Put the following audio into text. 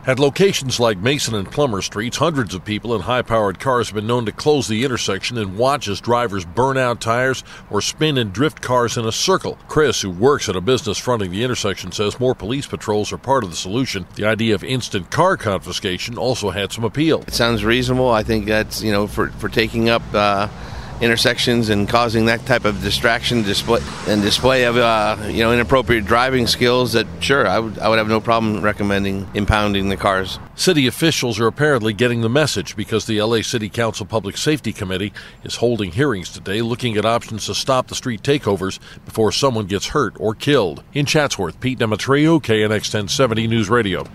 At locations like Mason and Plummer Streets, hundreds of people in high-powered cars have been known to close the intersection and watch as drivers burn out tires or spin and drift cars in a circle. Chris, who works at a business fronting the intersection, says more police patrols are part of the solution. The idea of instant car confiscation also had some appeal. It sounds reasonable. I think that's, for taking up intersections and causing that type of distraction display of inappropriate driving skills, that sure, I would have no problem recommending impounding the cars. City officials are apparently getting the message because the LA City Council Public Safety Committee is holding hearings today looking at options to stop the street takeovers before someone gets hurt or killed. In Chatsworth, Pete Demetrio, KNX 1070 News Radio.